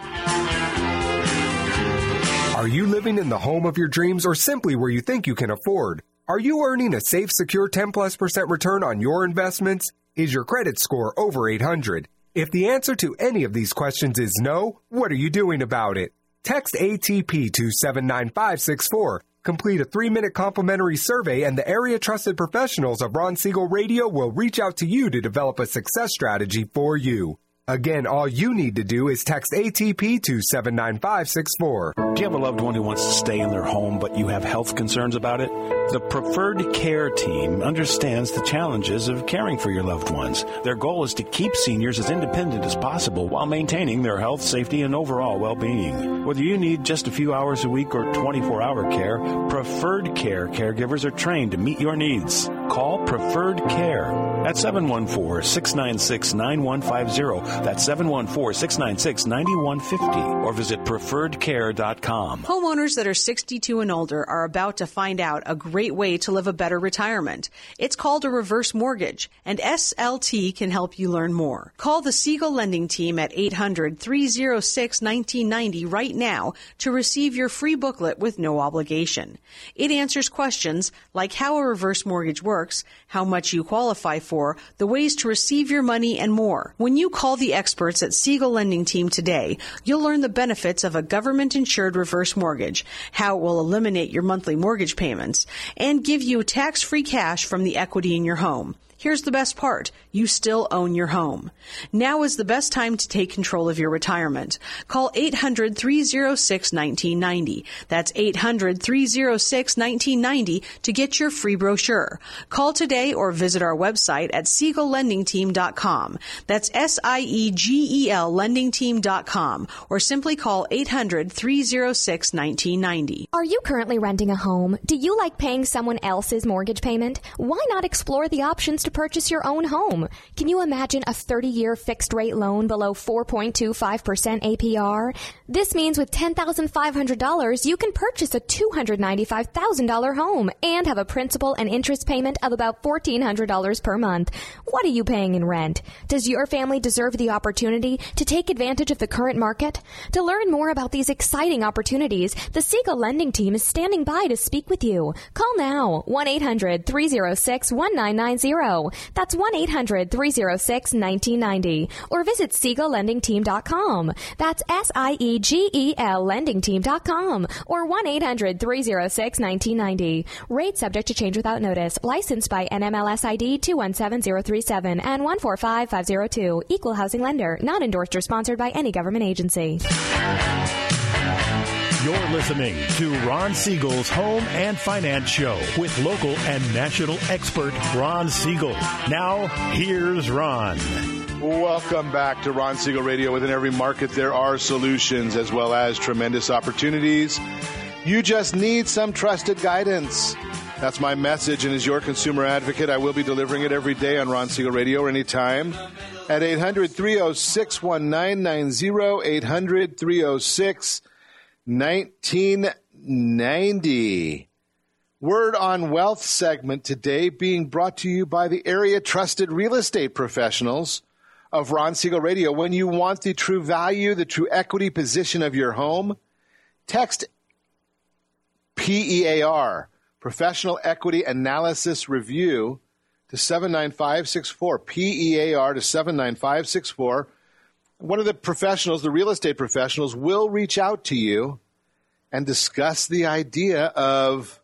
Are you living in the home of your dreams or simply where you think you can afford? Are you earning a safe, secure ten plus percent return on your investments? Is your credit score over eight hundred? If the answer to any of these questions is no, what are you doing about it? Text A T P to seven nine five six four. Complete a three-minute complimentary survey, and the area-trusted professionals of Ron Siegel Radio will reach out to you to develop a success strategy for you. Again, all you need to do is text A T P to seven nine five six four. Do you have a loved one who wants to stay in their home, but you have health concerns about it? The Preferred Care team understands the challenges of caring for your loved ones. Their goal is to keep seniors as independent as possible while maintaining their health, safety, and overall well-being. Whether you need just a few hours a week or twenty-four hour care, Preferred Care caregivers are trained to meet your needs. Call Preferred Care at seven one four, six nine six, nine one five zero. That's seven one four, six nine six, nine one five zero, or visit preferred care dot com. Homeowners that are sixty-two and older are about to find out a great way to live a better retirement. It's called a reverse mortgage, and S L T can help you learn more. Call the Siegel Lending Team at eight hundred, three oh six, nineteen ninety right now to receive your free booklet with no obligation. It answers questions like how a reverse mortgage works, how much you qualify for, the ways to receive your money, and more. When you call the experts at Siegel Lending Team today, you'll learn the benefits of a government-insured reverse mortgage, how it will eliminate your monthly mortgage payments, and give you tax-free cash from the equity in your home. Here's the best part. You still own your home. Now is the best time to take control of your retirement. Call eight hundred, three oh six, nineteen ninety. That's eight hundred, three oh six, nineteen ninety to get your free brochure. Call today or visit our website at siegel lending team dot com. That's S I E G E L lending team dot com, or simply call eight hundred, three oh six, nineteen ninety. Are you currently renting a home? Do you like paying someone else's mortgage payment? Why not explore the options to purchase your own home? Can you imagine a thirty-year fixed-rate loan below four point two five percent A P R? This means with ten thousand five hundred dollars, you can purchase a two hundred ninety-five thousand dollars home and have a principal and interest payment of about fourteen hundred dollars per month. What are you paying in rent? Does your family deserve the opportunity to take advantage of the current market? To learn more about these exciting opportunities, the Siegel Lending Team is standing by to speak with you. Call now, one eight hundred, three oh six, one nine nine zero. That's one eight hundred, three oh six, nineteen ninety. Or visit siegel lending team dot com. That's S I E G E L lending team dot com. Or one eight hundred, three oh six, nineteen ninety. Rate subject to change without notice. Licensed by N M L S I D two one seven zero three seven and one four five five zero two. Equal housing lender. Not endorsed or sponsored by any government agency. You're listening to Ron Siegel's Home and Finance Show with local and national expert Ron Siegel. Now, here's Ron. Welcome back to Ron Siegel Radio. Within every market, there are solutions as well as tremendous opportunities. You just need some trusted guidance. That's my message, and as your consumer advocate, I will be delivering it every day on Ron Siegel Radio or anytime at eight hundred, three oh six, one nine nine zero, eight hundred, three oh six, nineteen ninety. Word on Wealth segment today being brought to you by the area trusted real estate professionals of Ron Siegel Radio. When you want the true value, the true equity position of your home, text P E A R, Professional Equity Analysis Review, to seven nine five six four, P E A R to seven nine five six four. One of the professionals, the real estate professionals, will reach out to you and discuss the idea of,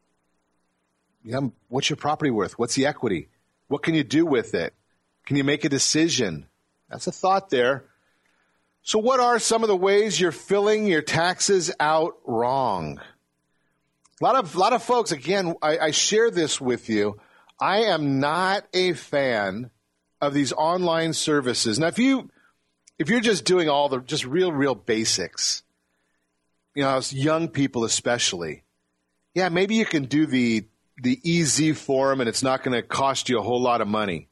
you know, what's your property worth? What's the equity? What can you do with it? Can you make a decision? That's a thought there. So what are some of the ways you're filling your taxes out wrong? A lot of, a lot of folks, again, I, I share this with you. I am not a fan of these online services. Now, if you, if you're just doing all the just real, real basics, you know, as young people especially, yeah, maybe you can do the the easy form and it's not going to cost you a whole lot of money.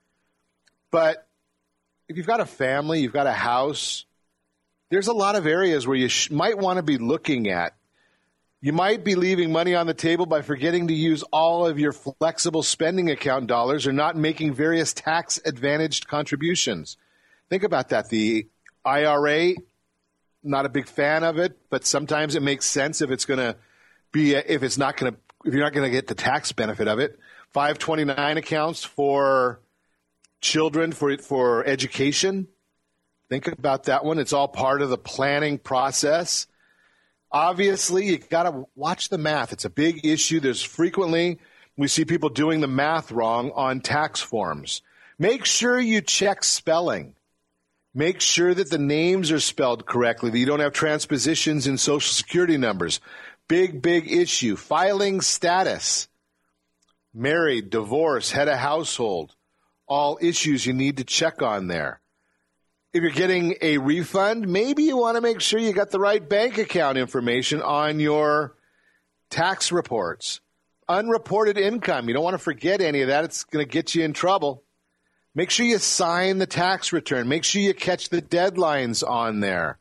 But if you've got a family, you've got a house, there's a lot of areas where you sh- might want to be looking at. You might be leaving money on the table by forgetting to use all of your flexible spending account dollars or not making various tax-advantaged contributions. Think about that. The I R A, not a big fan of it, but sometimes it makes sense if it's going to be, a, if it's not going to, if you're not going to get the tax benefit of it. five twenty-nine accounts for children, for for education. Think about that one. It's all part of the planning process. Obviously, you got to watch the math. It's a big issue. There's frequently, we see people doing the math wrong on tax forms. Make sure you check spelling. Make sure that the names are spelled correctly, that you don't have transpositions in Social Security numbers. Big, big issue. Filing status. Married, divorced, head of household. All issues you need to check on there. If you're getting a refund, maybe you want to make sure you got the right bank account information on your tax reports. Unreported income. You don't want to forget any of that. It's going to get you in trouble. Make sure you sign the tax return. Make sure you catch the deadlines on there.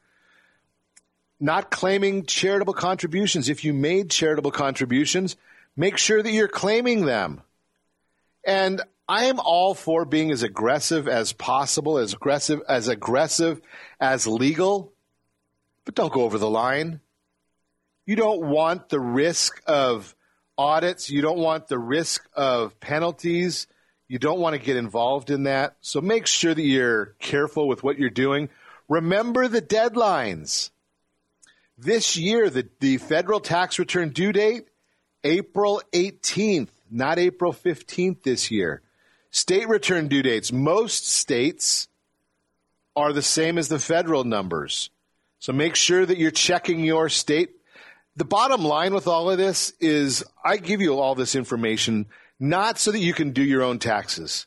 Not claiming charitable contributions. If you made charitable contributions, make sure that you're claiming them. And I am all for being as aggressive as possible, as aggressive as aggressive as legal, but don't go over the line. You don't want the risk of audits. You don't want the risk of penalties. You don't want to get involved in that. So make sure that you're careful with what you're doing. Remember the deadlines. This year, the, the federal tax return due date, April eighteenth, not April fifteenth this year. State return due dates. Most states are the same as the federal numbers. So make sure that you're checking your state. The bottom line with all of this is I give you all this information not so that you can do your own taxes.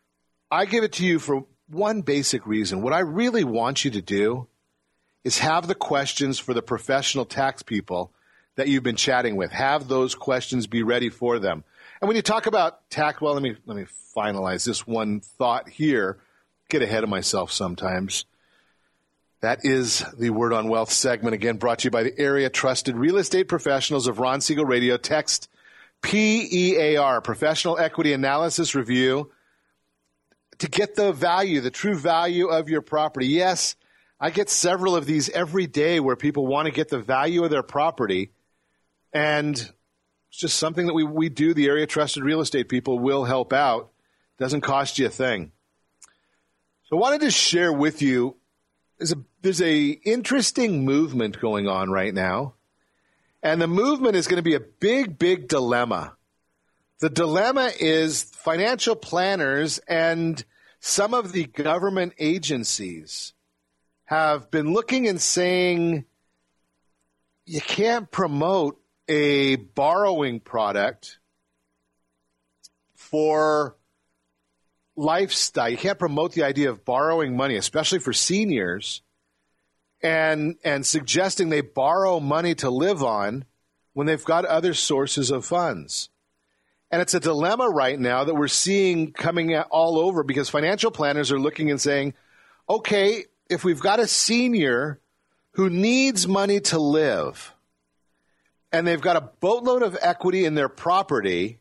I give it to you for one basic reason. What I really want you to do is have the questions for the professional tax people that you've been chatting with. Have those questions be ready for them. And when you talk about tax, well, let me let me finalize this one thought here. Get ahead of myself sometimes. That is the Word on Wealth segment, again, brought to you by the area trusted real estate professionals of Ron Siegel Radio. Text P E A R, Professional Equity Analysis Review, to get the value, the true value of your property. Yes, I get several of these every day where people want to get the value of their property, and it's just something that we, we do. The area trusted real estate people will help out. Doesn't cost you a thing. So I wanted to share with you, there's a, there's a interesting movement going on right now, and the movement is going to be a big, big dilemma. The dilemma is financial planners and some of the government agencies have been looking and saying you can't promote a borrowing product for lifestyle. You can't promote the idea of borrowing money, especially for seniors, and and suggesting they borrow money to live on when they've got other sources of funds. And it's a dilemma right now that we're seeing coming all over because financial planners are looking and saying, okay, if we've got a senior who needs money to live and they've got a boatload of equity in their property,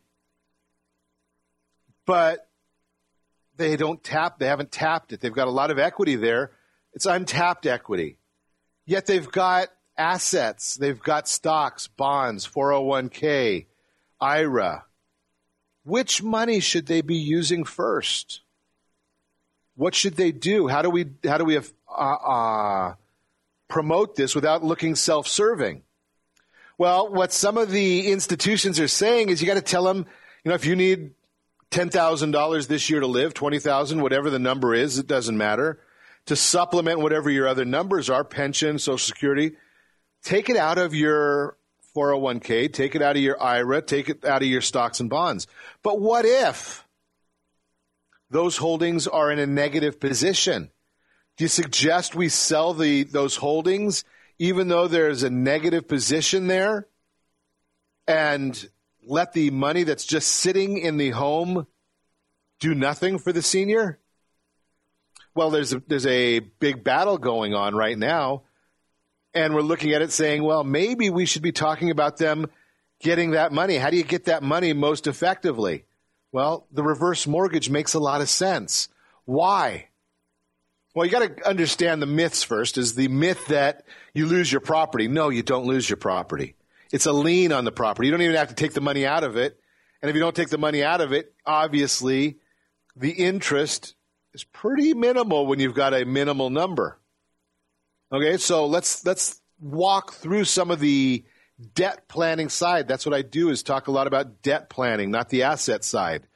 but they don't tap, they haven't tapped it. They've got a lot of equity there. It's untapped equity. Yet they've got assets. They've got stocks, bonds, four oh one k, I R A. Which money should they be using first? What should they do? How do we how do we uh, promote this without looking self-serving? Well, what some of the institutions are saying is you got to tell them, you know, if you need ten thousand dollars this year to live, twenty thousand dollars, whatever the number is, it doesn't matter, to supplement whatever your other numbers are, pension, Social Security, take it out of your four oh one k, take it out of your I R A, take it out of your stocks and bonds. But what if those holdings are in a negative position? Do you suggest we sell the those holdings even though there's a negative position there and let the money that's just sitting in the home do nothing for the senior? Well, there's a, there's a big battle going on right now, and we're looking at it saying, well, maybe we should be talking about them getting that money. How do you get that money most effectively? Well, the reverse mortgage makes a lot of sense. Why? Well, you got to understand the myths first. Is the myth that you lose your property? No, you don't lose your property. It's a lien on the property. You don't even have to take the money out of it. And if you don't take the money out of it, obviously the interest is pretty minimal when you've got a minimal number. Okay, so let's let's walk through some of the debt planning side. That's what I do, is talk a lot about debt planning, not the asset side.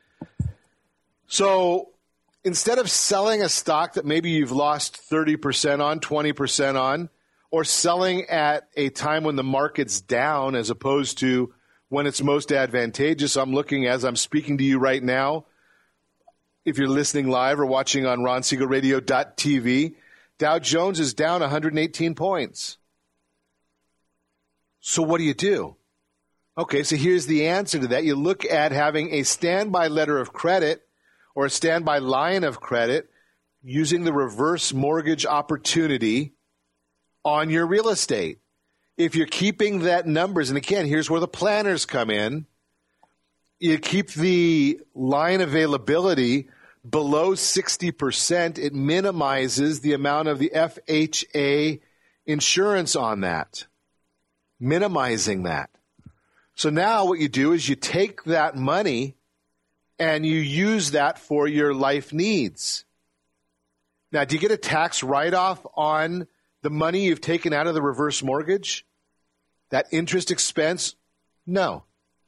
So instead of selling a stock that maybe you've lost thirty percent on, twenty percent on, or selling at a time when the market's down as opposed to when it's most advantageous, I'm looking as I'm speaking to you right now. If you're listening live or watching on ron siegel radio dot t v, Dow Jones is down one hundred eighteen points. So what do you do? Okay, so here's the answer to that. You look at having a standby letter of credit or a standby line of credit using the reverse mortgage opportunity on your real estate. If you're keeping that numbers, and again, here's where the planners come in, you keep the line availability below sixty percent, it minimizes the amount of the F H A insurance on that, minimizing that. So now what you do is you take that money and you use that for your life needs. Now, do you get a tax write-off on the money you've taken out of the reverse mortgage? That interest expense? No.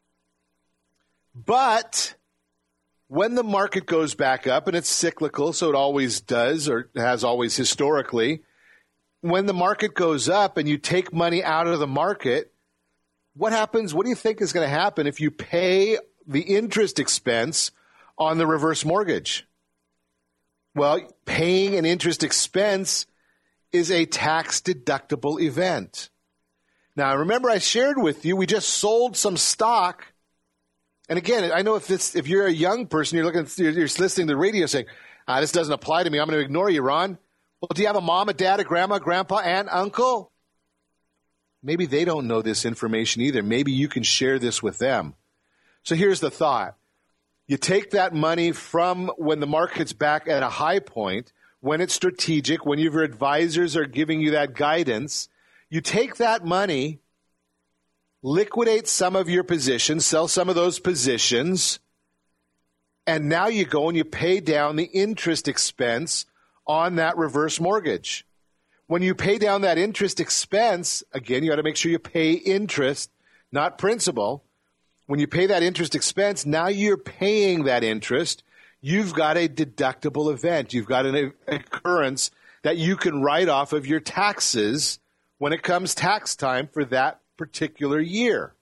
But when the market goes back up, and it's cyclical, so it always does, or has always historically, when the market goes up and you take money out of the market, what happens? What do you think is going to happen if you pay the interest expense on the reverse mortgage? Well, paying an interest expense is a tax-deductible event. Now, remember I shared with you, we just sold some stock. And again, I know if this, if you're a young person, you're looking, you're, you're listening to the radio saying, ah, this doesn't apply to me, I'm going to ignore you, Ron. Well, do you have a mom, a dad, a grandma, grandpa, aunt, uncle? Maybe they don't know this information either. Maybe you can share this with them. So here's the thought. You take that money from when the market's back at a high point, when it's strategic, when your advisors are giving you that guidance, you take that money, liquidate some of your positions, sell some of those positions, and now you go and you pay down the interest expense on that reverse mortgage. When you pay down that interest expense, again, you got to make sure you pay interest, not principal. When you pay that interest expense, now you're paying that interest. You've got a deductible event. You've got an occurrence that you can write off of your taxes when it comes tax time for that particular year.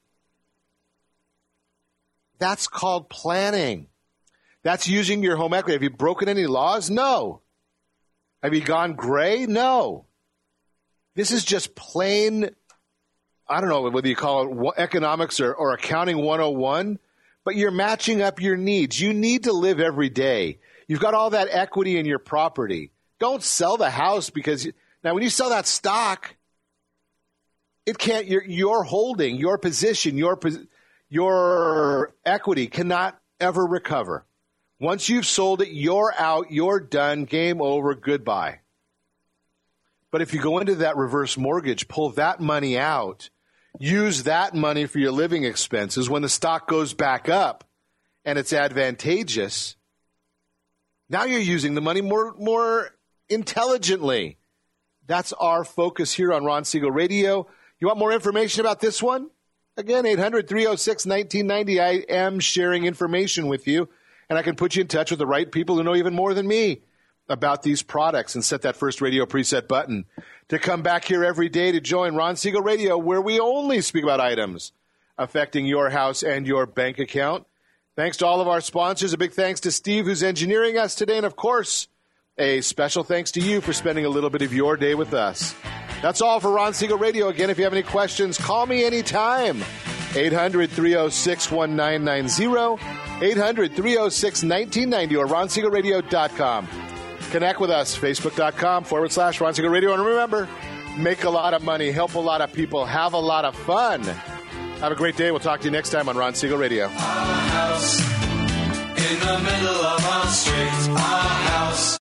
That's called planning. That's using your home equity. Have you broken any laws? No. Have you gone gray? No. This is just plain, I don't know whether you call it economics or, or accounting one oh one, but you're matching up your needs. You need to live every day. You've got all that equity in your property. Don't sell the house because, now when you sell that stock, it can't, your, your holding, your position, your, your equity cannot ever recover. Once you've sold it, you're out, you're done, game over, goodbye. But if you go into that reverse mortgage, pull that money out, use that money for your living expenses, when the stock goes back up and it's advantageous, now you're using the money more, more intelligently. That's our focus here on Ron Siegel Radio. You want more information about this one? Again, eight hundred, three oh six, nineteen ninety. I am sharing information with you, and I can put you in touch with the right people who know even more than me about these products and set that first radio preset button to come back here every day to join Ron Siegel Radio, where we only speak about items affecting your house and your bank account. Thanks to all of our sponsors. A big thanks to Steve, who's engineering us today. And, of course, a special thanks to you for spending a little bit of your day with us. That's all for Ron Siegel Radio. Again, if you have any questions, call me anytime. eight hundred, three oh six, nineteen ninety. eight hundred, three oh six, nineteen ninety or ron siegel radio dot com. Connect with us, facebook.com forward slash Ron Siegel Radio. And remember, make a lot of money, help a lot of people, have a lot of fun. Have a great day. We'll talk to you next time on Ron Siegel Radio. Our house in the middle of our street. Our house.